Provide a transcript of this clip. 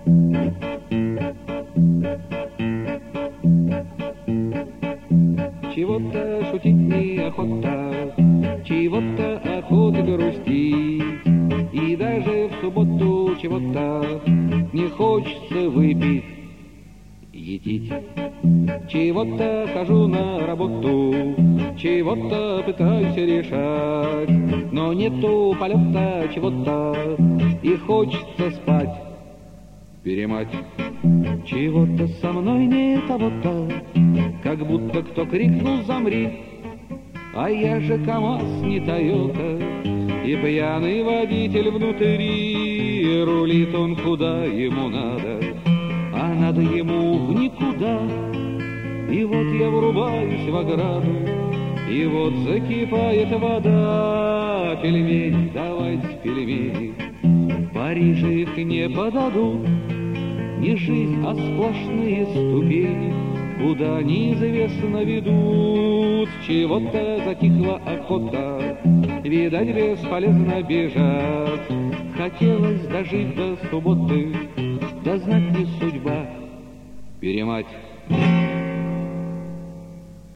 Чего-то шутить неохота, чего-то охота грустить, и даже в субботу чего-то не хочется выпить, етить. Чего-то хожу на работу, чего-то пытаюсь решать, но нету полета чего-то, и хочется спать, перемать. Чего-то со мной не того-то, как будто кто крикнул «Замри!», а я же КамАЗ, не Тойота, и пьяный водитель внутри, рулит он куда ему надо, а надо ему в никуда. И вот я врубаюсь в ограду, и вот закипает вода. Пельмени, давайте пельмени, в Париже их не подадут. Не жизнь, а сплошные ступени, куда неизвестно ведут. С чего-то затихла охота, видать, бесполезно бежать. Хотелось дожить до субботы, да знать не судьба, перемать.